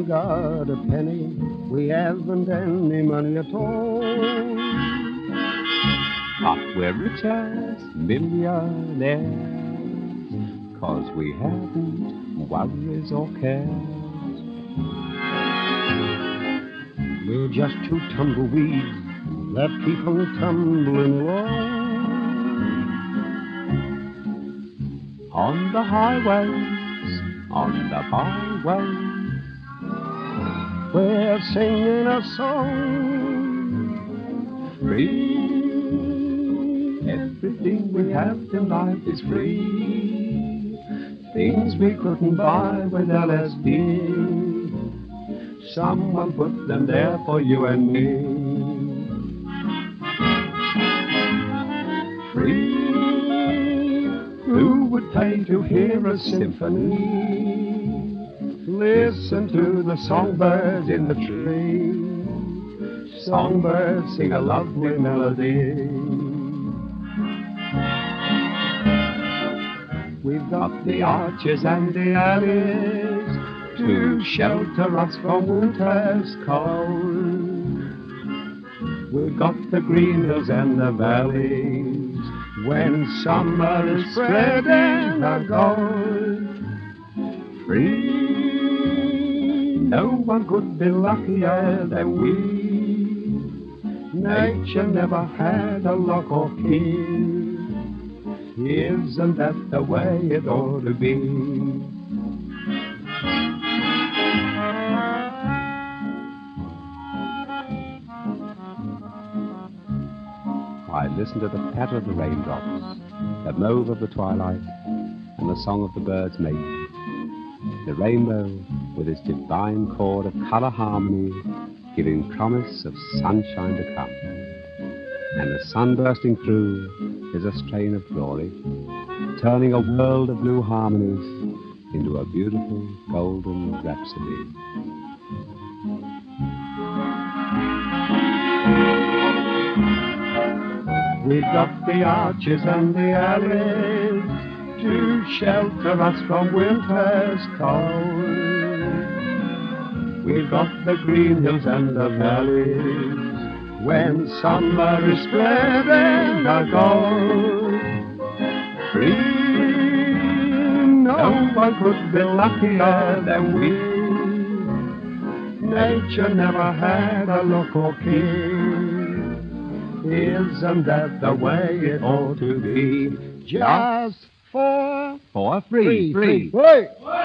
haven't got a penny, we haven't any money at all. But we're rich as millionaires, 'cause we haven't worries or cares. We're just two tumbleweeds that keep on tumbling along. On the highways, on the byways, we're singing a song. Free. Everything we have in life is free. Things we couldn't buy with LSD. Someone put them there for you and me. Free. Who would pay to hear a symphony? Listen to the songbirds in the tree. Songbirds sing a lovely melody. We've got the arches and the alleys to shelter us from winter's cold. We've got the green hills and the valleys when summer is spreading her gold. Free, no one could be luckier than we. Nature never had a lock or key. Isn't that the way it ought to be? I listen to the patter of the raindrops, the mauve of the twilight, and the song of the birds mating. The rainbow, with its divine chord of colour harmony, giving promise of sunshine to come. And the sun bursting through is a strain of glory, turning a world of blue harmonies into a beautiful golden rhapsody. We've got the arches and the alleys to shelter us from winter's cold. We've got the green hills and the valleys when summer is spreading her gold. Free, no one could be luckier than we. Nature never had a look or key. Isn't that the way it ought to be? Just for free. Wait!